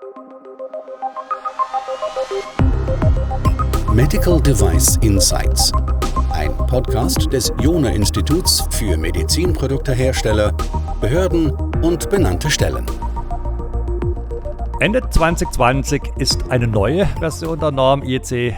Medical Device Insights, ein Podcast des Jona-Instituts für Medizinproduktehersteller, Behörden und benannte Stellen. Ende 2020 ist eine neue Version der Norm IEC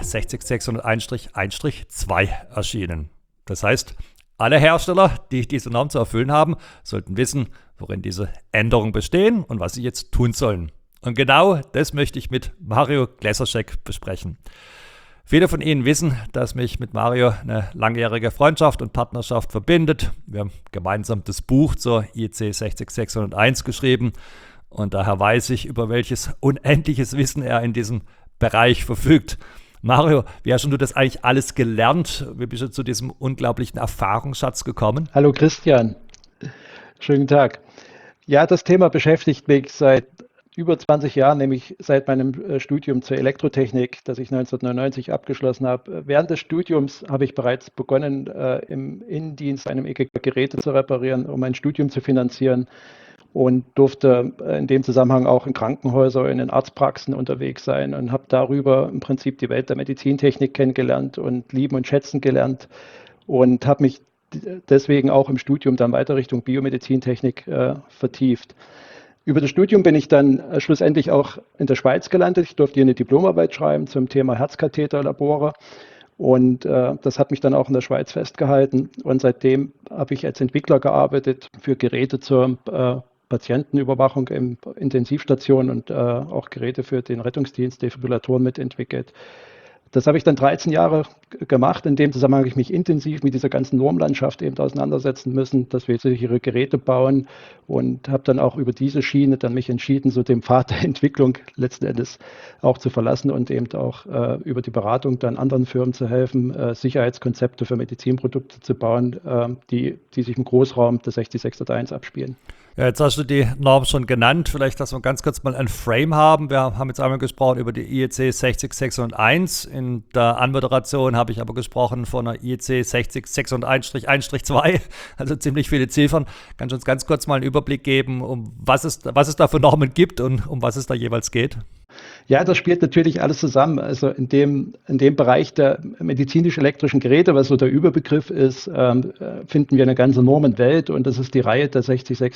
60601-1-2 erschienen. Das heißt, alle Hersteller, die diese Norm zu erfüllen haben, sollten wissen, worin diese Änderungen bestehen und was sie jetzt tun sollen. Und genau das möchte ich mit Mario Gläserschek besprechen. Viele von Ihnen wissen, dass mich mit Mario eine langjährige Freundschaft und Partnerschaft verbindet. Wir haben gemeinsam das Buch zur IEC 60601 geschrieben und daher weiß ich, über welches unendliches Wissen er in diesem Bereich verfügt. Mario, wie hast du das eigentlich alles gelernt? Wie bist du zu diesem unglaublichen Erfahrungsschatz gekommen? Hallo Christian, schönen Tag. Ja, das Thema beschäftigt mich seit über 20 Jahren, nämlich seit meinem Studium zur Elektrotechnik, das ich 1999 abgeschlossen habe. Während des Studiums habe ich bereits begonnen, im Innendienst einem EKG Geräte zu reparieren, um mein Studium zu finanzieren und durfte in dem Zusammenhang auch in Krankenhäusern, in den Arztpraxen unterwegs sein und habe darüber im Prinzip die Welt der Medizintechnik kennengelernt und lieben und schätzen gelernt und habe mich deswegen auch im Studium dann weiter Richtung Biomedizintechnik vertieft. Über das Studium bin ich dann schlussendlich auch in der Schweiz gelandet. Ich durfte hier eine Diplomarbeit schreiben zum Thema Herzkatheterlabore und das hat mich dann auch in der Schweiz festgehalten. Und seitdem habe ich als Entwickler gearbeitet für Geräte zur Patientenüberwachung in Intensivstationen und auch Geräte für den Rettungsdienst, Defibrillatoren mitentwickelt. Das habe ich dann 13 Jahre gemacht. In dem Zusammenhang habe ich mich intensiv mit dieser ganzen Normlandschaft eben auseinandersetzen müssen, dass wir sichere Geräte bauen und habe dann auch über diese Schiene dann mich entschieden, so dem Pfad der Entwicklung letzten Endes auch zu verlassen und eben auch über die Beratung dann anderen Firmen zu helfen, Sicherheitskonzepte für Medizinprodukte zu bauen, die sich im Großraum der 60601 abspielen. Ja, jetzt hast du die Norm schon genannt. Vielleicht, dass wir ganz kurz mal ein Frame haben. Wir haben jetzt einmal gesprochen über die IEC 60601. In der Anmoderation habe ich aber gesprochen von der IEC 60601-1-2, also ziemlich viele Ziffern. Kannst du uns ganz kurz mal einen Überblick geben, um was es da für Normen gibt und um was es da jeweils geht? Ja, das spielt natürlich alles zusammen. Also in dem Bereich der medizinisch-elektrischen Geräte, was so der Überbegriff ist, finden wir eine ganze Normenwelt und das ist die Reihe der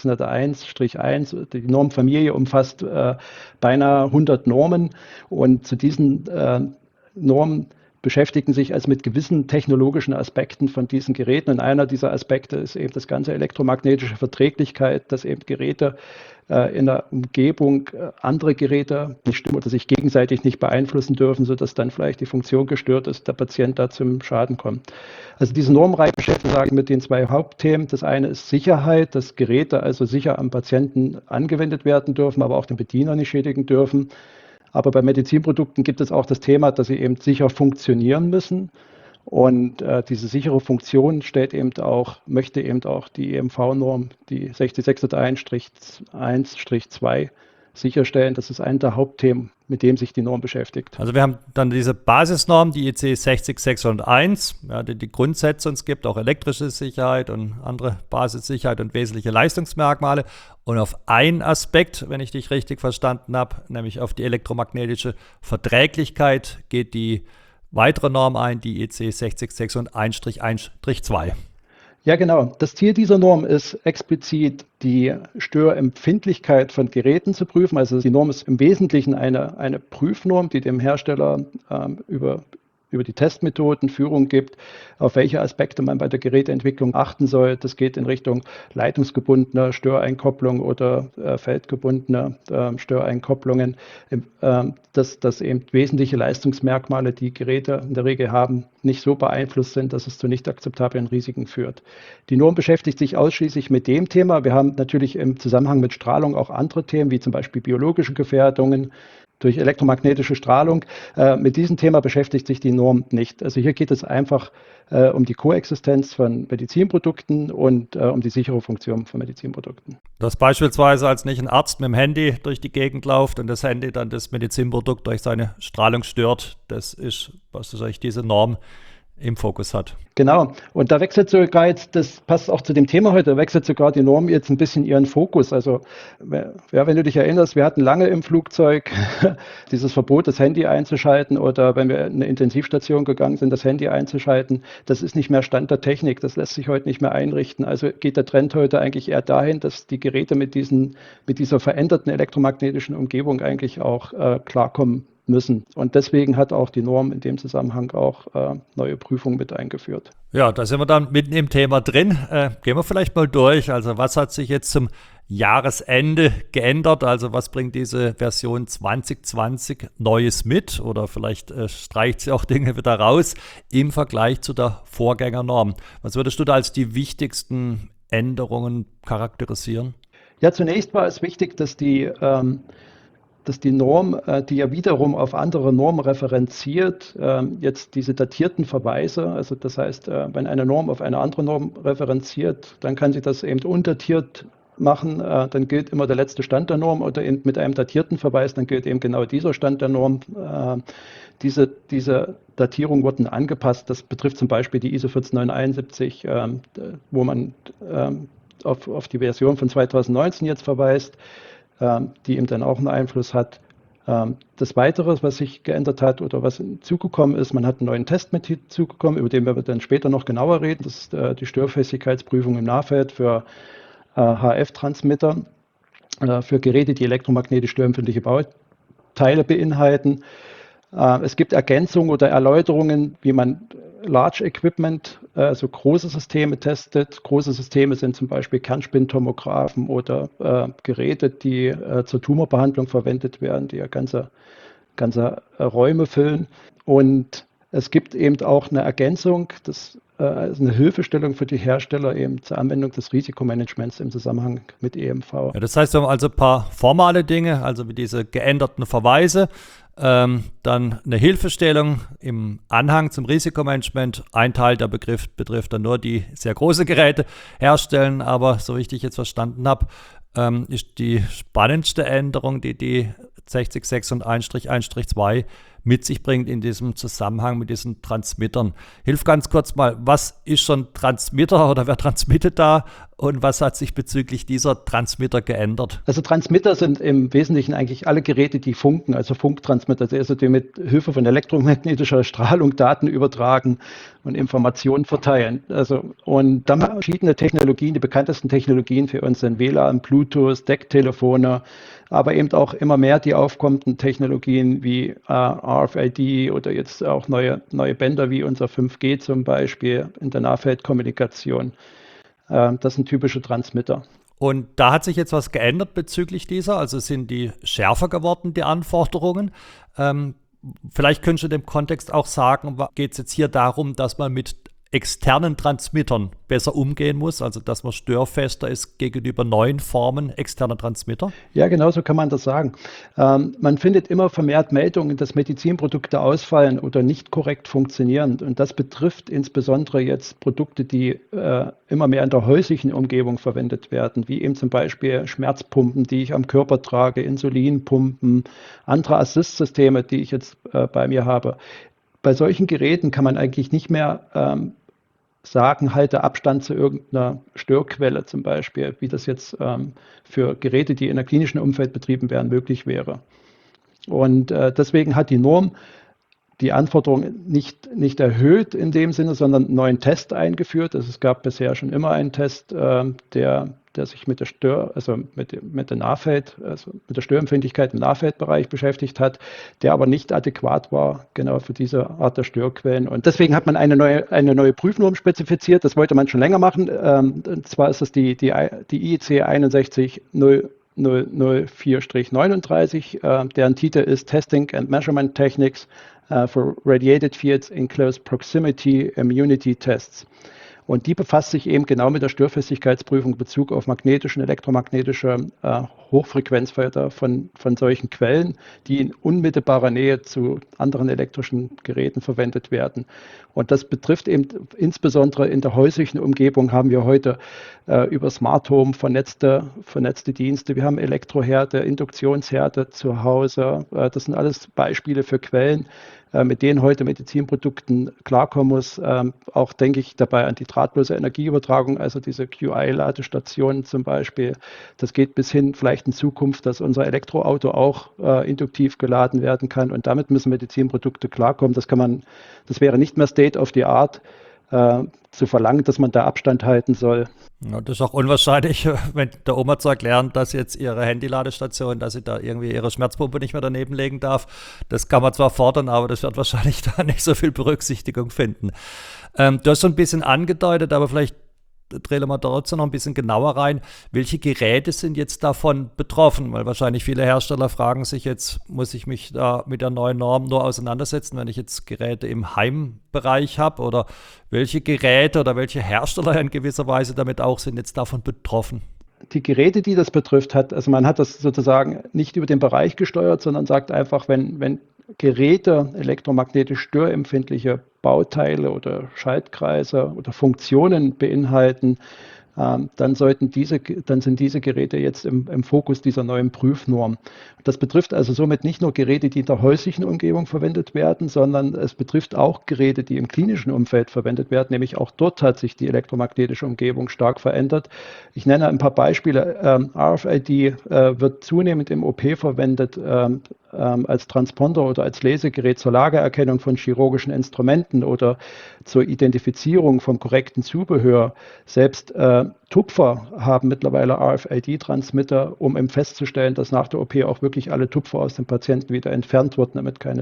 60601-1. Die Normenfamilie umfasst beinahe 100 Normen und zu diesen Normen beschäftigen sich also mit gewissen technologischen Aspekten von diesen Geräten. Und einer dieser Aspekte ist eben das ganze elektromagnetische Verträglichkeit, dass eben Geräte in der Umgebung andere Geräte nicht stimmen oder sich gegenseitig nicht beeinflussen dürfen, sodass dann vielleicht die Funktion gestört ist, der Patient da zum Schaden kommt. Also diese Normreihe beschäftigt sich mit den zwei Hauptthemen. Das eine ist Sicherheit, dass Geräte also sicher am Patienten angewendet werden dürfen, aber auch den Bediener nicht schädigen dürfen. Aber bei Medizinprodukten gibt es auch das Thema, dass sie eben sicher funktionieren müssen. Und diese sichere Funktion möchte eben auch die EMV-Norm, die 60601-1-2 sicherstellen. Das ist ein der Hauptthemen, mit dem sich die Norm beschäftigt. Also wir haben dann diese Basisnorm, die IEC 60601, ja, die Grundsätze uns gibt, auch elektrische Sicherheit und andere Basissicherheit und wesentliche Leistungsmerkmale. Und auf einen Aspekt, wenn ich dich richtig verstanden habe, nämlich auf die elektromagnetische Verträglichkeit, geht die weitere Norm ein, die IEC 60601-1-2. Ja, genau. Das Ziel dieser Norm ist explizit, die Störempfindlichkeit von Geräten zu prüfen. Also die Norm ist im Wesentlichen eine Prüfnorm, die dem Hersteller über die Testmethoden Führung gibt, auf welche Aspekte man bei der Geräteentwicklung achten soll. Das geht in Richtung leitungsgebundener Störeinkopplung oder feldgebundener Störeinkopplungen, dass eben wesentliche Leistungsmerkmale, die Geräte in der Regel haben, nicht so beeinflusst sind, dass es zu nicht akzeptablen Risiken führt. Die Norm beschäftigt sich ausschließlich mit dem Thema. Wir haben natürlich im Zusammenhang mit Strahlung auch andere Themen, wie zum Beispiel biologische Gefährdungen durch elektromagnetische Strahlung. Mit diesem Thema beschäftigt sich die Norm nicht. Also hier geht es einfach um die Koexistenz von Medizinprodukten und um die sichere Funktion von Medizinprodukten. Dass beispielsweise als nicht ein Arzt mit dem Handy durch die Gegend läuft und das Handy dann das Medizinprodukt durch seine Strahlung stört, das ist, was soll ich, diese Norm im Fokus hat. Genau. Und da wechselt sogar jetzt, das passt auch zu dem Thema heute, da wechselt sogar die Norm jetzt ein bisschen ihren Fokus. Also, ja, wenn du dich erinnerst, wir hatten lange im Flugzeug dieses Verbot, das Handy einzuschalten, oder wenn wir in eine Intensivstation gegangen sind, das Handy einzuschalten. Das ist nicht mehr Stand der Technik. Das lässt sich heute nicht mehr einrichten. Also geht der Trend heute eigentlich eher dahin, dass die Geräte mit dieser veränderten elektromagnetischen Umgebung eigentlich auch klarkommen müssen. Und deswegen hat auch die Norm in dem Zusammenhang auch neue Prüfungen mit eingeführt. Ja, da sind wir dann mitten im Thema drin. Gehen wir vielleicht mal durch. Also was hat sich jetzt zum Jahresende geändert? Also was bringt diese Version 2020 Neues mit? Oder vielleicht streicht sie auch Dinge wieder raus im Vergleich zu der Vorgängernorm. Was würdest du da als die wichtigsten Änderungen charakterisieren? Ja, zunächst war es wichtig, dass die Norm, die ja wiederum auf andere Normen referenziert, jetzt diese datierten Verweise, also das heißt, wenn eine Norm auf eine andere Norm referenziert, dann kann sie das eben undatiert machen, dann gilt immer der letzte Stand der Norm, oder eben mit einem datierten Verweis, dann gilt eben genau dieser Stand der Norm. Diese Datierungen wurden angepasst, das betrifft zum Beispiel die ISO 14971, wo man auf die Version von 2019 jetzt verweist, die eben dann auch einen Einfluss hat. Das Weitere, was sich geändert hat oder was hinzugekommen ist, man hat einen neuen Test mit hinzugekommen, über den wir dann später noch genauer reden. Das ist die Störfestigkeitsprüfung im Nahfeld für HF-Transmitter, für Geräte, die elektromagnetisch störempfindliche Bauteile beinhalten. Es gibt Ergänzungen oder Erläuterungen, wie man Large Equipment, also große Systeme testet. Große Systeme sind zum Beispiel Kernspintomographen oder Geräte, die zur Tumorbehandlung verwendet werden, die ja ganze Räume füllen. Und es gibt eben auch eine Ergänzung, also eine Hilfestellung für die Hersteller eben zur Anwendung des Risikomanagements im Zusammenhang mit EMV. Ja, das heißt, wir haben also ein paar formale Dinge, also wie diese geänderten Verweise, dann eine Hilfestellung im Anhang zum Risikomanagement. Ein Teil der Begriff betrifft dann nur die sehr große Geräte herstellen, aber so wie ich dich jetzt verstanden habe, ist die spannendste Änderung, die 60.6 und 1-1-2 mit sich bringt in diesem Zusammenhang mit diesen Transmittern. Hilf ganz kurz mal, was ist schon Transmitter oder wer transmittet da und was hat sich bezüglich dieser Transmitter geändert? Also Transmitter sind im Wesentlichen eigentlich alle Geräte, die funken, also Funktransmitter, also die mit Hilfe von elektromagnetischer Strahlung Daten übertragen und Informationen verteilen. Und dann haben wir verschiedene Technologien. Die bekanntesten Technologien für uns sind WLAN, Bluetooth, Decktelefone, aber eben auch immer mehr die aufkommenden Technologien wie RFID oder jetzt auch neue Bänder wie unser 5G zum Beispiel in der Nahfeldkommunikation. Das sind typische Transmitter. Und da hat sich jetzt was geändert bezüglich dieser, also sind die schärfer geworden, die Anforderungen. Vielleicht könntest du in dem Kontext auch sagen, geht es jetzt hier darum, dass man mit externen Transmittern besser umgehen muss, also dass man störfester ist gegenüber neuen Formen externer Transmitter? Ja, genau so kann man das sagen. Man findet immer vermehrt Meldungen, dass Medizinprodukte ausfallen oder nicht korrekt funktionieren. Und das betrifft insbesondere jetzt Produkte, die immer mehr in der häuslichen Umgebung verwendet werden, wie eben zum Beispiel Schmerzpumpen, die ich am Körper trage, Insulinpumpen, andere Assistsysteme, die ich jetzt bei mir habe. Bei solchen Geräten kann man eigentlich nicht mehr sagen, halte Abstand zu irgendeiner Störquelle zum Beispiel, wie das jetzt für Geräte, die in der klinischen Umfeld betrieben werden, möglich wäre. Und deswegen hat die Norm die Anforderungen nicht erhöht in dem Sinne, sondern einen neuen Test eingeführt. Also es gab bisher schon immer einen Test, der sich mit der Nahfeld, also mit der Störempfindlichkeit im Nahfeldbereich beschäftigt hat, der aber nicht adäquat war, genau für diese Art der Störquellen. Und deswegen hat man eine neue Prüfnorm spezifiziert. Das wollte man schon länger machen. Und zwar ist es die IEC 61004-39, deren Titel ist Testing and Measurement Techniques for Radiated Fields in Close Proximity Immunity Tests. Und die befasst sich eben genau mit der Störfestigkeitsprüfung in Bezug auf magnetische und elektromagnetische Hochfrequenzfelder von solchen Quellen, die in unmittelbarer Nähe zu anderen elektrischen Geräten verwendet werden. Und das betrifft eben insbesondere in der häuslichen Umgebung haben wir heute über Smart Home vernetzte Dienste. Wir haben Elektroherde, Induktionsherde zu Hause. Das sind alles Beispiele für Quellen, mit denen heute Medizinprodukten klarkommen muss. Auch denke ich dabei an die drahtlose Energieübertragung, also diese QI-Ladestationen zum Beispiel. Das geht bis hin vielleicht in Zukunft, dass unser Elektroauto auch induktiv geladen werden kann. Und damit müssen Medizinprodukte klarkommen. Das wäre nicht mehr State of the Art, zu verlangen, dass man da Abstand halten soll. Ja, das ist auch unwahrscheinlich, wenn der Oma zu erklären, dass jetzt ihre Handyladestation, dass sie da irgendwie ihre Schmerzpumpe nicht mehr daneben legen darf. Das kann man zwar fordern, aber das wird wahrscheinlich da nicht so viel Berücksichtigung finden. Du hast schon ein bisschen angedeutet, aber vielleicht drehen wir trotzdem noch ein bisschen genauer rein. Welche Geräte sind jetzt davon betroffen? Weil wahrscheinlich viele Hersteller fragen sich jetzt, muss ich mich da mit der neuen Norm nur auseinandersetzen, wenn ich jetzt Geräte im Heimbereich habe? Oder welche Geräte oder welche Hersteller in gewisser Weise damit auch sind jetzt davon betroffen? Die Geräte, die das betrifft, also man hat das sozusagen nicht über den Bereich gesteuert, sondern sagt einfach, wenn Geräte elektromagnetisch störempfindliche Bauteile oder Schaltkreise oder Funktionen beinhalten, dann sind diese Geräte jetzt im Fokus dieser neuen Prüfnorm. Das betrifft also somit nicht nur Geräte, die in der häuslichen Umgebung verwendet werden, sondern es betrifft auch Geräte, die im klinischen Umfeld verwendet werden, nämlich auch dort hat sich die elektromagnetische Umgebung stark verändert. Ich nenne ein paar Beispiele. RFID wird zunehmend im OP verwendet als Transponder oder als Lesegerät zur Lagererkennung von chirurgischen Instrumenten oder zur Identifizierung vom korrekten Zubehör. Selbst Tupfer haben mittlerweile RFID-Transmitter, um eben festzustellen, dass nach der OP auch wirklich alle Tupfer aus dem Patienten wieder entfernt wurden, damit keine,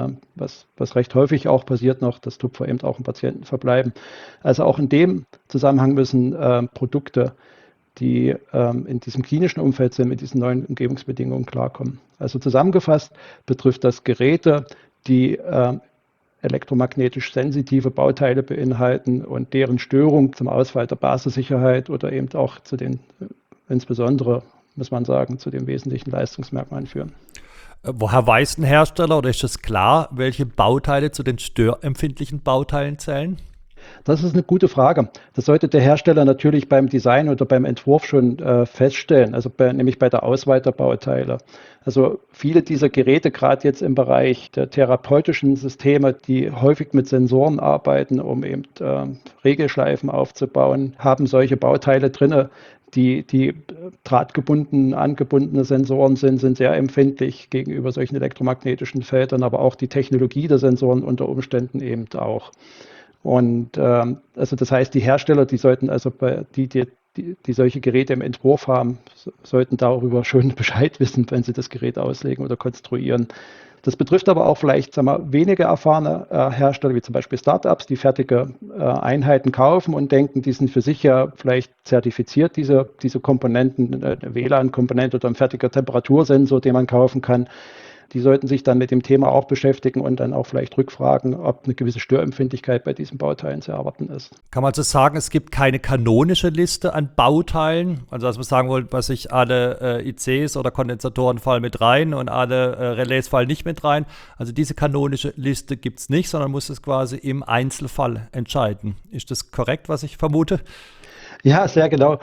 was recht häufig auch passiert noch, dass Tupfer eben auch im Patienten verbleiben. Also auch in dem Zusammenhang müssen Produkte, die in diesem klinischen Umfeld sind, mit diesen neuen Umgebungsbedingungen klarkommen. Also zusammengefasst betrifft das Geräte, die elektromagnetisch sensitive Bauteile beinhalten und deren Störung zum Ausfall der Basissicherheit oder eben auch zu den, insbesondere, muss man sagen, zu den wesentlichen Leistungsmerkmalen führen. Woher weiß ein Hersteller oder ist es klar, welche Bauteile zu den störempfindlichen Bauteilen zählen? Das ist eine gute Frage. Das sollte der Hersteller natürlich beim Design oder beim Entwurf schon feststellen, also nämlich bei der Auswahl der Bauteile. Also viele dieser Geräte, gerade jetzt im Bereich der therapeutischen Systeme, die häufig mit Sensoren arbeiten, um eben Regelschleifen aufzubauen, haben solche Bauteile drin, die drahtgebunden, angebundene Sensoren sind sehr empfindlich gegenüber solchen elektromagnetischen Feldern, aber auch die Technologie der Sensoren unter Umständen eben auch. Und also das heißt, die Hersteller, die sollten also die solche Geräte im Entwurf haben, sollten darüber schon Bescheid wissen, wenn sie das Gerät auslegen oder konstruieren. Das betrifft aber auch vielleicht, sagen wir, weniger erfahrene Hersteller, wie zum Beispiel Startups, die fertige Einheiten kaufen und denken, die sind für sich ja vielleicht zertifiziert, diese Komponenten, eine WLAN-Komponente oder ein fertiger Temperatursensor, den man kaufen kann. Die sollten sich dann mit dem Thema auch beschäftigen und dann auch vielleicht rückfragen, ob eine gewisse Störempfindlichkeit bei diesen Bauteilen zu erwarten ist. Kann man so sagen, es gibt keine kanonische Liste an Bauteilen? Also dass man sagen wollte, was ich alle ICs oder Kondensatoren fallen mit rein und alle Relais fallen nicht mit rein. Also diese kanonische Liste gibt es nicht, sondern muss es quasi im Einzelfall entscheiden. Ist das korrekt, was ich vermute? Ja, sehr genau.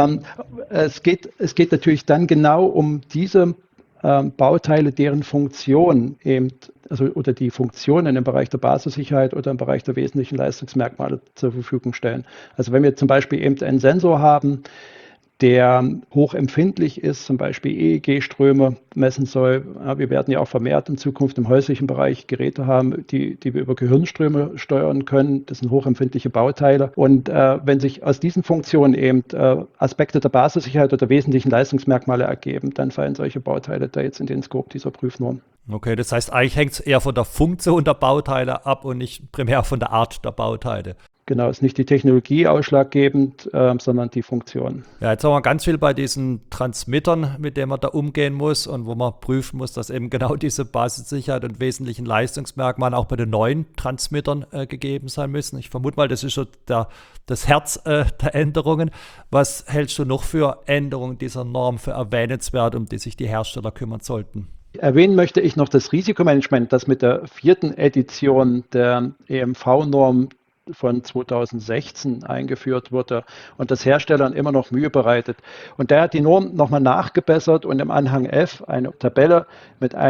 Es geht natürlich dann genau um diese Bauteile, deren Funktion eben, also oder die Funktionen im Bereich der Basissicherheit oder im Bereich der wesentlichen Leistungsmerkmale zur Verfügung stellen. Also wenn wir zum Beispiel eben einen Sensor haben, der hochempfindlich ist, zum Beispiel EEG-Ströme messen soll. Wir werden ja auch vermehrt in Zukunft im häuslichen Bereich Geräte haben, die wir über Gehirnströme steuern können. Das sind hochempfindliche Bauteile. Und wenn sich aus diesen Funktionen eben Aspekte der Basissicherheit oder wesentlichen Leistungsmerkmale ergeben, dann fallen solche Bauteile da jetzt in den Scope dieser Prüfnorm. Okay, das heißt, eigentlich hängt es eher von der Funktion der Bauteile ab und nicht primär von der Art der Bauteile. Genau, ist nicht die Technologie ausschlaggebend, sondern die Funktion. Ja, jetzt haben wir ganz viel bei diesen Transmittern, mit denen man da umgehen muss und wo man prüfen muss, dass eben genau diese Basissicherheit und wesentlichen Leistungsmerkmale auch bei den neuen Transmittern gegeben sein müssen. Ich vermute mal, das ist schon das Herz der Änderungen. Was hältst du noch für Änderungen dieser Norm für erwähnenswert, um die sich die Hersteller kümmern sollten? Erwähnen möchte ich noch das Risikomanagement, das mit der 4. Edition der EMV-Norm von 2016 eingeführt wurde und das Herstellern immer noch Mühe bereitet. Und der hat die Norm nochmal nachgebessert und im Anhang F eine Tabelle mit einer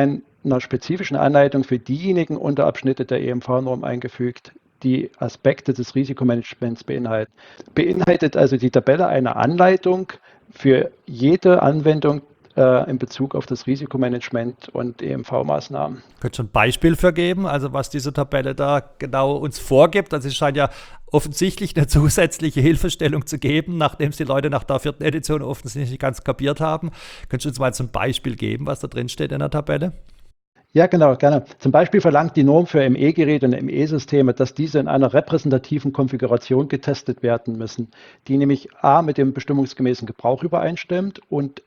einer spezifischen Anleitung für diejenigen Unterabschnitte der EMV-Norm eingefügt, die Aspekte des Risikomanagements beinhalten. Beinhaltet also die Tabelle eine Anleitung für jede Anwendung in Bezug auf das Risikomanagement und EMV-Maßnahmen. Könntest du ein Beispiel für geben, also was diese Tabelle da genau uns vorgibt? Also es scheint ja offensichtlich eine zusätzliche Hilfestellung zu geben, nachdem es die Leute nach der 4. Edition offensichtlich nicht ganz kapiert haben. Könntest du uns mal so ein Beispiel geben, was da drin steht in der Tabelle? Ja, genau, gerne. Zum Beispiel verlangt die Norm für ME-Geräte und ME-Systeme, dass diese in einer repräsentativen Konfiguration getestet werden müssen, die nämlich A mit dem bestimmungsgemäßen Gebrauch übereinstimmt und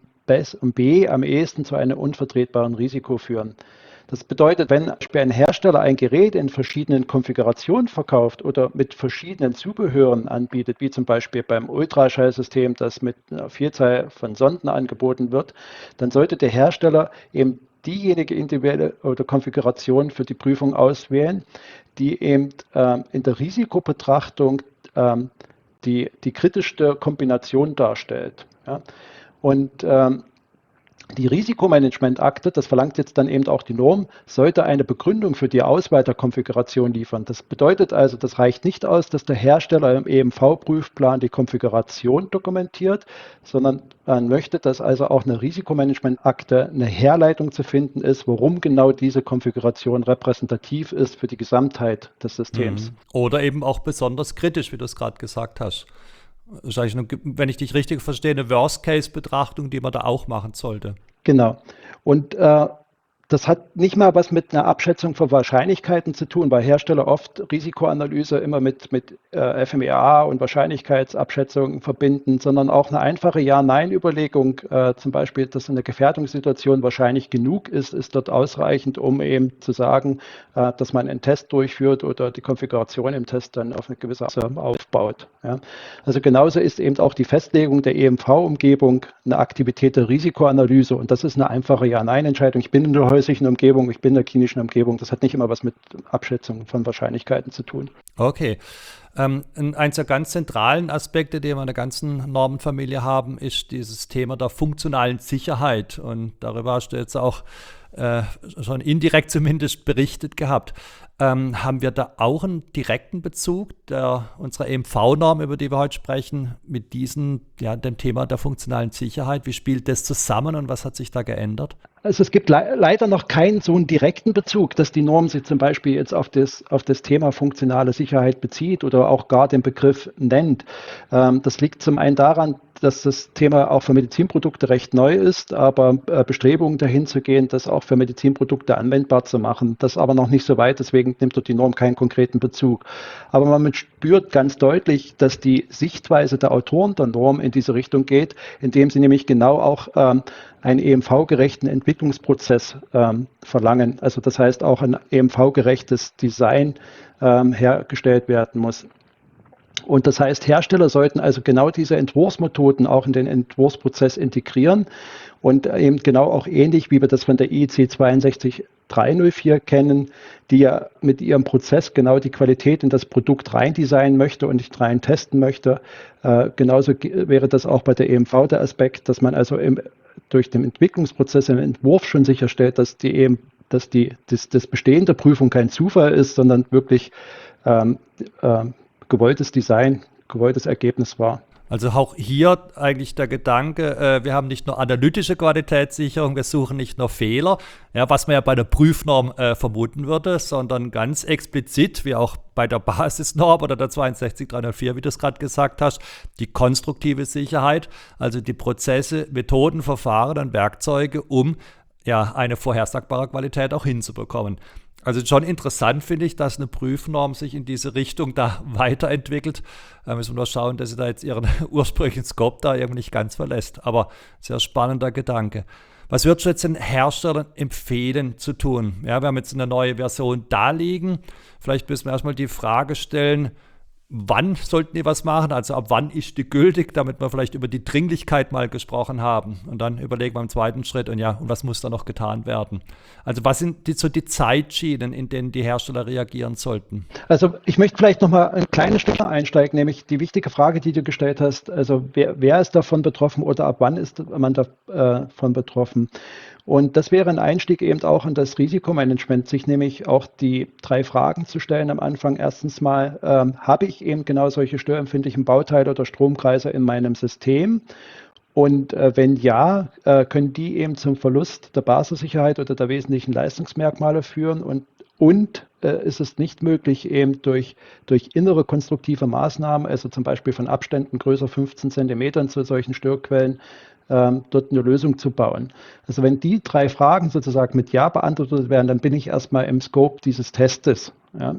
B am ehesten zu einem unvertretbaren Risiko führen. Das bedeutet, wenn ein Hersteller ein Gerät in verschiedenen Konfigurationen verkauft oder mit verschiedenen Zubehören anbietet, wie zum Beispiel beim Ultraschallsystem, das mit einer Vielzahl von Sonden angeboten wird, dann sollte der Hersteller eben diejenige individuelle oder Konfiguration für die Prüfung auswählen, die eben in der Risikobetrachtung die kritischste Kombination darstellt. Ja? Und die Risikomanagementakte, das verlangt jetzt dann eben auch die Norm, sollte eine Begründung für die Auswahl der Konfiguration liefern. Das bedeutet also, das reicht nicht aus, dass der Hersteller im EMV-Prüfplan die Konfiguration dokumentiert, sondern man möchte, dass also auch eine Risikomanagementakte eine Herleitung zu finden ist, warum genau diese Konfiguration repräsentativ ist für die Gesamtheit des Systems. Oder eben auch besonders kritisch, wie du es gerade gesagt hast. Wahrscheinlich, wenn ich dich richtig verstehe, eine Worst-Case-Betrachtung, die man da auch machen sollte. Genau. Und das hat nicht mal was mit einer Abschätzung von Wahrscheinlichkeiten zu tun, weil Hersteller oft Risikoanalyse immer mit FMEA und Wahrscheinlichkeitsabschätzungen verbinden, sondern auch eine einfache Ja-Nein-Überlegung, zum Beispiel, dass eine Gefährdungssituation wahrscheinlich genug ist dort ausreichend, um eben zu sagen, dass man einen Test durchführt oder die Konfiguration im Test dann auf eine gewisse Art aufbaut. Ja. Also genauso ist eben auch die Festlegung der EMV-Umgebung eine Aktivität der Risikoanalyse und das ist eine einfache Ja-Nein-Entscheidung. Ich bin in der häuslichen Umgebung, ich bin in der klinischen Umgebung. Das hat nicht immer was mit Abschätzung von Wahrscheinlichkeiten zu tun. Okay. Eins der ganz zentralen Aspekte, die wir in der ganzen Normenfamilie haben, ist dieses Thema der funktionalen Sicherheit. Und darüber hast du jetzt auch schon indirekt zumindest berichtet gehabt. Haben wir da auch einen direkten Bezug unserer EMV-Norm, über die wir heute sprechen, mit dem Thema der funktionalen Sicherheit? Wie spielt das zusammen und was hat sich da geändert? Also es gibt leider noch keinen so einen direkten Bezug, dass die Norm sich zum Beispiel jetzt auf das Thema funktionale Sicherheit bezieht oder auch gar den Begriff nennt. Das liegt zum einen daran, dass das Thema auch für Medizinprodukte recht neu ist, aber Bestrebungen dahin zu gehen, das auch für Medizinprodukte anwendbar zu machen, das aber noch nicht so weit, deswegen nimmt dort die Norm keinen konkreten Bezug. Aber man spürt ganz deutlich, dass die Sichtweise der Autoren der Norm in diese Richtung geht, indem sie nämlich genau auch einen EMV-gerechten Entwicklungsprozess verlangen. Also das heißt auch ein EMV-gerechtes Design hergestellt werden muss. Und das heißt, Hersteller sollten also genau diese Entwurfsmethoden auch in den Entwurfsprozess integrieren und eben genau auch ähnlich, wie wir das von der IEC 62304 kennen, die ja mit ihrem Prozess genau die Qualität in das Produkt rein designen möchte und nicht rein testen möchte. Genauso wäre das auch bei der EMV der Aspekt, dass man also durch den Entwicklungsprozess im Entwurf schon sicherstellt, dass das Bestehen der Prüfung kein Zufall ist, sondern wirklich gewolltes Design, gewolltes Ergebnis war. Also auch hier eigentlich der Gedanke, wir haben nicht nur analytische Qualitätssicherung, wir suchen nicht nur Fehler, ja, was man ja bei der Prüfnorm vermuten würde, sondern ganz explizit, wie auch bei der Basisnorm oder der 62304, wie du es gerade gesagt hast, die konstruktive Sicherheit, also die Prozesse, Methoden, Verfahren und Werkzeuge, um ja eine vorhersagbare Qualität auch hinzubekommen. Also schon interessant finde ich, dass eine Prüfnorm sich in diese Richtung da weiterentwickelt. Müssen wir nur schauen, dass sie da jetzt ihren ursprünglichen Scope da irgendwie nicht ganz verlässt. Aber sehr spannender Gedanke. Was würdest du jetzt den Herstellern empfehlen zu tun? Ja, wir haben jetzt eine neue Version da liegen. Vielleicht müssen wir erstmal die Frage stellen, Wann sollten die was machen? Also ab wann ist die gültig, damit wir vielleicht über die Dringlichkeit mal gesprochen haben. Und dann überlegen wir im zweiten Schritt, und was muss da noch getan werden? Also was sind die Zeitschienen, in denen die Hersteller reagieren sollten? Also ich möchte vielleicht noch mal ein kleines Stück einsteigen, nämlich die wichtige Frage, die du gestellt hast. Also wer ist davon betroffen oder ab wann ist man davon betroffen? Und das wäre ein Einstieg eben auch in das Risikomanagement, sich nämlich auch die 3 Fragen zu stellen am Anfang. Erstens mal, habe ich eben genau solche störempfindlichen Bauteile oder Stromkreise in meinem System? Und wenn ja, können die eben zum Verlust der Basissicherheit oder der wesentlichen Leistungsmerkmale führen? Und ist es nicht möglich, eben durch innere konstruktive Maßnahmen, also zum Beispiel von Abständen größer 15 Zentimetern zu solchen Störquellen, dort eine Lösung zu bauen. Also wenn die 3 Fragen sozusagen mit Ja beantwortet werden, dann bin ich erstmal im Scope dieses Testes. Ja?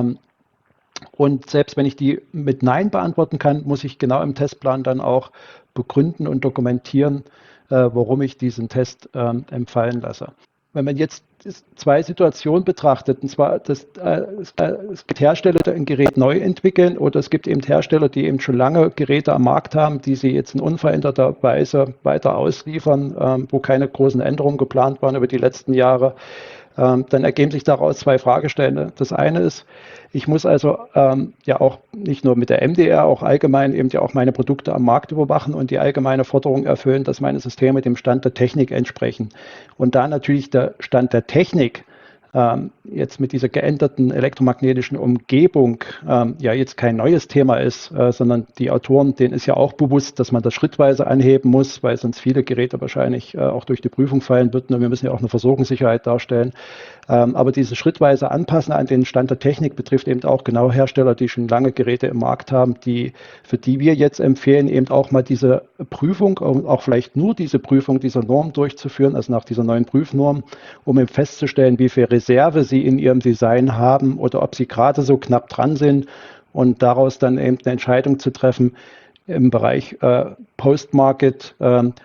Und selbst wenn ich die mit Nein beantworten kann, muss ich genau im Testplan dann auch begründen und dokumentieren, warum ich diesen Test empfallen lasse. Wenn man jetzt 2 Situationen betrachtet, und zwar, es gibt Hersteller, die ein Gerät neu entwickeln, oder es gibt eben Hersteller, die eben schon lange Geräte am Markt haben, die sie jetzt in unveränderter Weise weiter ausliefern, wo keine großen Änderungen geplant waren über die letzten Jahre. Dann ergeben sich daraus 2 Fragestellungen. Das eine ist, ich muss also ja auch nicht nur mit der MDR, auch allgemein eben ja auch meine Produkte am Markt überwachen und die allgemeine Forderung erfüllen, dass meine Systeme dem Stand der Technik entsprechen. Und da natürlich der Stand der Technik jetzt mit dieser geänderten elektromagnetischen Umgebung ja jetzt kein neues Thema ist, sondern die Autoren, denen ist ja auch bewusst, dass man das schrittweise anheben muss, weil sonst viele Geräte wahrscheinlich auch durch die Prüfung fallen würden und wir müssen ja auch eine Versorgungssicherheit darstellen. Aber diese schrittweise Anpassen an den Stand der Technik betrifft eben auch genau Hersteller, die schon lange Geräte im Markt haben, für die wir jetzt empfehlen, eben auch mal diese Prüfung, auch vielleicht nur diese Prüfung dieser Norm durchzuführen, also nach dieser neuen Prüfnorm, um eben festzustellen, wie viel Reserve sie in ihrem Design haben oder ob sie gerade so knapp dran sind und daraus dann eben eine Entscheidung zu treffen im Bereich Post-Market,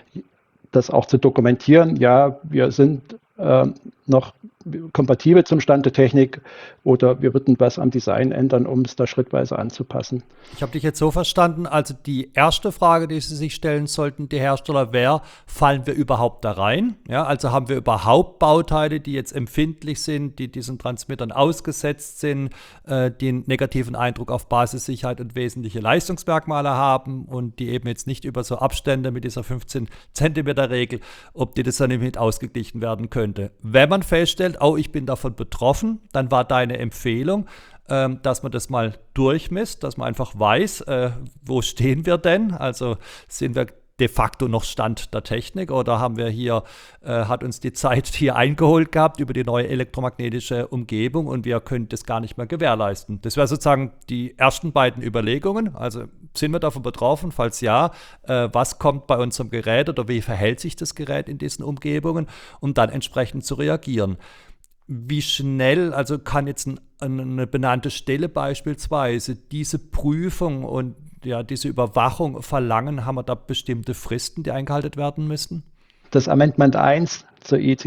das auch zu dokumentieren. Ja, wir sind noch kompatibel zum Stand der Technik oder wir würden was am Design ändern, um es da schrittweise anzupassen. Ich habe dich jetzt so verstanden, also die erste Frage, die Sie sich stellen sollten, die Hersteller, wäre, fallen wir überhaupt da rein? Ja, also haben wir überhaupt Bauteile, die jetzt empfindlich sind, die diesen Transmittern ausgesetzt sind, die einen negativen Eindruck auf Basissicherheit und wesentliche Leistungsmerkmale haben und die eben jetzt nicht über so Abstände mit dieser 15 Zentimeter Regel, ob die das dann eben mit ausgeglichen werden könnte. Wenn man feststellt, oh, ich bin davon betroffen, dann war deine Empfehlung, dass man das mal durchmisst, dass man einfach weiß, wo stehen wir denn? Also sind wir de facto noch Stand der Technik oder haben wir hier, hat uns die Zeit hier eingeholt gehabt über die neue elektromagnetische Umgebung und wir können das gar nicht mehr gewährleisten. Das wäre sozusagen die ersten beiden Überlegungen. Also sind wir davon betroffen? Falls ja, was kommt bei unserem Gerät oder wie verhält sich das Gerät in diesen Umgebungen, um dann entsprechend zu reagieren? Wie schnell, also kann jetzt eine benannte Stelle beispielsweise diese Prüfung und ja, diese Überwachung verlangen? Haben wir da bestimmte Fristen, die eingehalten werden müssten? Das Amendment 1 zur IEC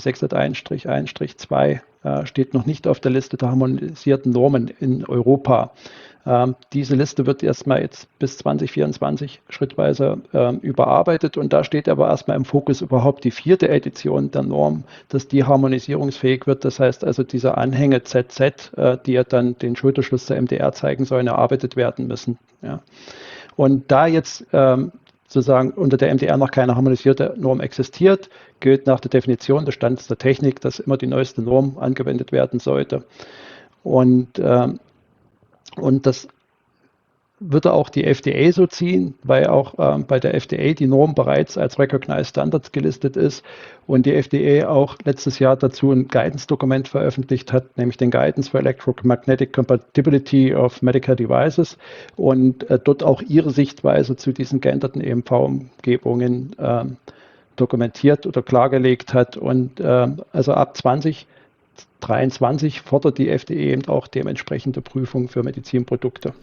60601-1-2 steht noch nicht auf der Liste der harmonisierten Normen in Europa. Diese Liste wird erstmal jetzt bis 2024 schrittweise überarbeitet und da steht aber erstmal im Fokus überhaupt die 4. Edition der Norm, dass die harmonisierungsfähig wird. Das heißt also, diese Anhänge ZZ, die ja dann den Schulterschluss der MDR zeigen sollen, erarbeitet werden müssen. Ja. Und da jetzt sozusagen unter der MDR noch keine harmonisierte Norm existiert, gilt nach der Definition des Standes der Technik, dass immer die neueste Norm angewendet werden sollte. Und das würde auch die FDA so ziehen, weil auch bei der FDA die Norm bereits als Recognized Standards gelistet ist und die FDA auch letztes Jahr dazu ein Guidance-Dokument veröffentlicht hat, nämlich den Guidance for Electromagnetic Compatibility of Medical Devices und dort auch ihre Sichtweise zu diesen geänderten EMV-Umgebungen dokumentiert oder klargelegt hat. Und also ab 2023 fordert die FDA eben auch dementsprechende Prüfung für Medizinprodukte.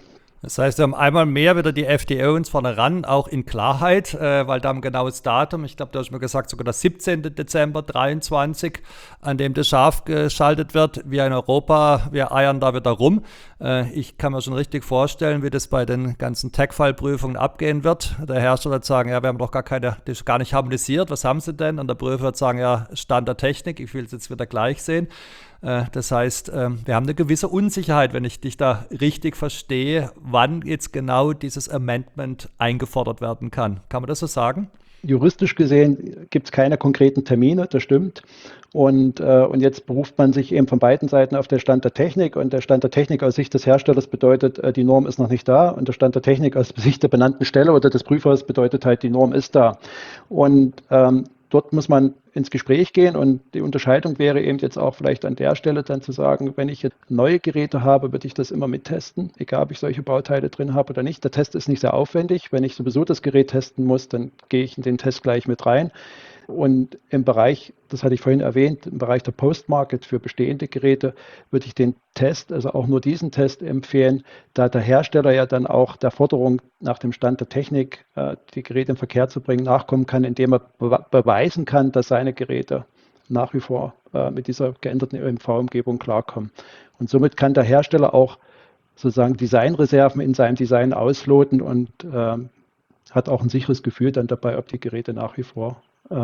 Das heißt, wir haben einmal mehr wieder die FDA uns vorne ran, auch in Klarheit, weil da ein genaues Datum, ich glaube, du hast mir gesagt, sogar der 17. Dezember 2023, an dem das scharf geschaltet wird. Wir in Europa, wir eiern da wieder rum. Ich kann mir schon richtig vorstellen, wie das bei den ganzen Tech-File-Prüfungen abgehen wird. Der Hersteller wird sagen, ja, wir haben doch das ist gar nicht harmonisiert, was haben sie denn? Und der Prüfer wird sagen, ja, Stand der Technik, ich will es jetzt wieder gleich sehen. Das heißt, wir haben eine gewisse Unsicherheit, wenn ich dich da richtig verstehe, wann jetzt genau dieses Amendment eingefordert werden kann. Kann man das so sagen? Juristisch gesehen gibt es keine konkreten Termine, das stimmt. Und jetzt beruft man sich eben von beiden Seiten auf den Stand der Technik. Und der Stand der Technik aus Sicht des Herstellers bedeutet, die Norm ist noch nicht da. Und der Stand der Technik aus Sicht der benannten Stelle oder des Prüfers bedeutet halt, die Norm ist da. Und dort muss man ins Gespräch gehen und die Unterscheidung wäre eben jetzt auch vielleicht an der Stelle dann zu sagen, wenn ich jetzt neue Geräte habe, würde ich das immer mittesten, egal ob ich solche Bauteile drin habe oder nicht. Der Test ist nicht sehr aufwendig. Wenn ich sowieso das Gerät testen muss, dann gehe ich in den Test gleich mit rein. Und im Bereich, das hatte ich vorhin erwähnt, im Bereich der Post-Market für bestehende Geräte würde ich den Test, also auch nur diesen Test empfehlen, da der Hersteller ja dann auch der Forderung nach dem Stand der Technik, die Geräte in Verkehr zu bringen, nachkommen kann, indem er beweisen kann, dass seine Geräte nach wie vor mit dieser geänderten ÖMV-Umgebung klarkommen. Und somit kann der Hersteller auch sozusagen Designreserven in seinem Design ausloten und hat auch ein sicheres Gefühl dann dabei, ob die Geräte nach wie vor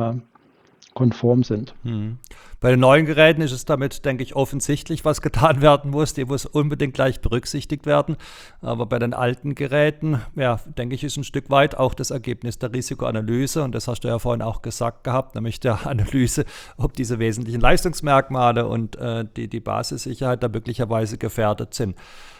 konform sind. Bei den neuen Geräten ist es damit, denke ich, offensichtlich, was getan werden muss. Die muss unbedingt gleich berücksichtigt werden. Aber bei den alten Geräten, ja, denke ich, ist ein Stück weit auch das Ergebnis der Risikoanalyse. Und das hast du ja vorhin auch gesagt gehabt, nämlich der Analyse, ob diese wesentlichen Leistungsmerkmale und die Basissicherheit da möglicherweise gefährdet sind.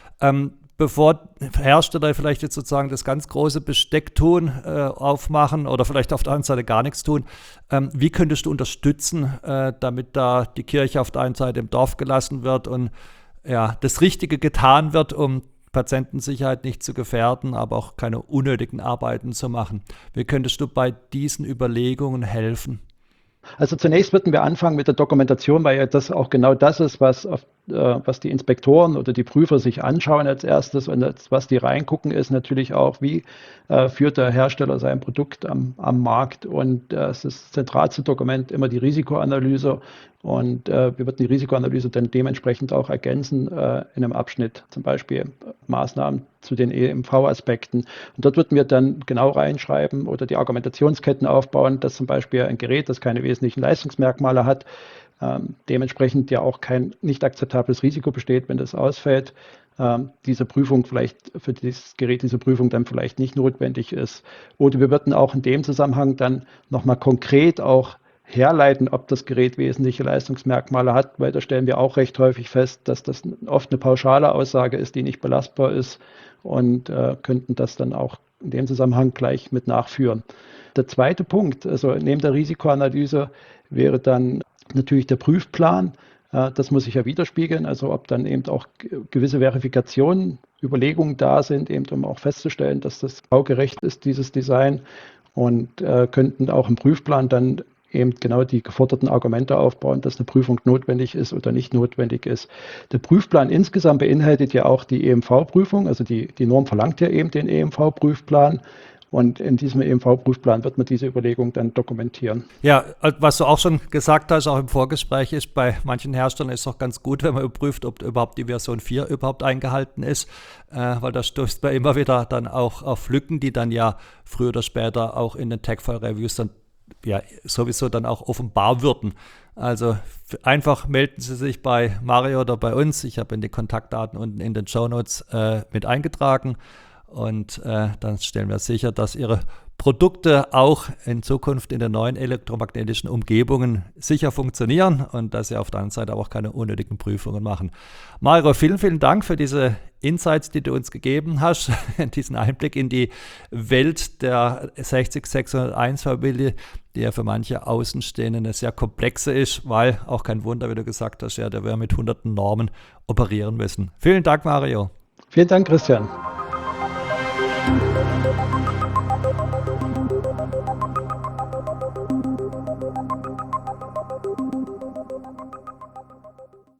Bevor Hersteller vielleicht jetzt sozusagen das ganz große Besteck tun, aufmachen oder vielleicht auf der anderen Seite gar nichts tun, wie könntest du unterstützen, damit da die Kirche auf der einen Seite im Dorf gelassen wird und ja, das Richtige getan wird, um Patientensicherheit nicht zu gefährden, aber auch keine unnötigen Arbeiten zu machen? Wie könntest du bei diesen Überlegungen helfen? Also zunächst würden wir anfangen mit der Dokumentation, weil ja das auch genau das ist, was die Inspektoren oder die Prüfer sich anschauen als erstes. Und was die reingucken, ist natürlich auch, wie führt der Hersteller sein Produkt am Markt. Und es ist das zentralste Dokument immer die Risikoanalyse. Und wir würden die Risikoanalyse dann dementsprechend auch ergänzen in einem Abschnitt, zum Beispiel Maßnahmen zu den EMV-Aspekten. Und dort würden wir dann genau reinschreiben oder die Argumentationsketten aufbauen, dass zum Beispiel ein Gerät, das keine wesentlichen Leistungsmerkmale hat, dementsprechend ja auch kein nicht akzeptables Risiko besteht, wenn das ausfällt, diese Prüfung vielleicht für dieses Gerät, diese Prüfung dann vielleicht nicht notwendig ist. Oder wir würden auch in dem Zusammenhang dann nochmal konkret auch herleiten, ob das Gerät wesentliche Leistungsmerkmale hat, weil da stellen wir auch recht häufig fest, dass das oft eine pauschale Aussage ist, die nicht belastbar ist und könnten das dann auch in dem Zusammenhang gleich mit nachführen. Der zweite Punkt, also neben der Risikoanalyse, wäre dann natürlich der Prüfplan. Das muss sich ja widerspiegeln, also ob dann eben auch gewisse Verifikationen, Überlegungen da sind, eben um auch festzustellen, dass das baugerecht ist, dieses Design, und könnten auch im Prüfplan dann eben genau die geforderten Argumente aufbauen, dass eine Prüfung notwendig ist oder nicht notwendig ist. Der Prüfplan insgesamt beinhaltet ja auch die EMV-Prüfung, also die Norm verlangt ja eben den EMV-Prüfplan. Und in diesem EMV-Prüfplan wird man diese Überlegung dann dokumentieren. Ja, was du auch schon gesagt hast, auch im Vorgespräch, ist, bei manchen Herstellern ist es auch ganz gut, wenn man überprüft, ob überhaupt die Version 4 überhaupt eingehalten ist, weil da stößt man immer wieder dann auch auf Lücken, die dann ja früher oder später auch in den Tech-File-Reviews dann ja sowieso dann auch offenbar würden. Also einfach melden Sie sich bei Mario oder bei uns. Ich habe in die Kontaktdaten unten in den Shownotes mit eingetragen. Und dann stellen wir sicher, dass Ihre Produkte auch in Zukunft in den neuen elektromagnetischen Umgebungen sicher funktionieren und dass Sie auf der anderen Seite auch keine unnötigen Prüfungen machen. Mario, vielen, vielen Dank für diese Insights, die du uns gegeben hast, diesen Einblick in die Welt der 60601-Familie, die ja für manche Außenstehende eine sehr komplexe ist, weil auch kein Wunder, wie du gesagt hast, ja, da wir mit hunderten Normen operieren müssen. Vielen Dank, Mario. Vielen Dank, Christian.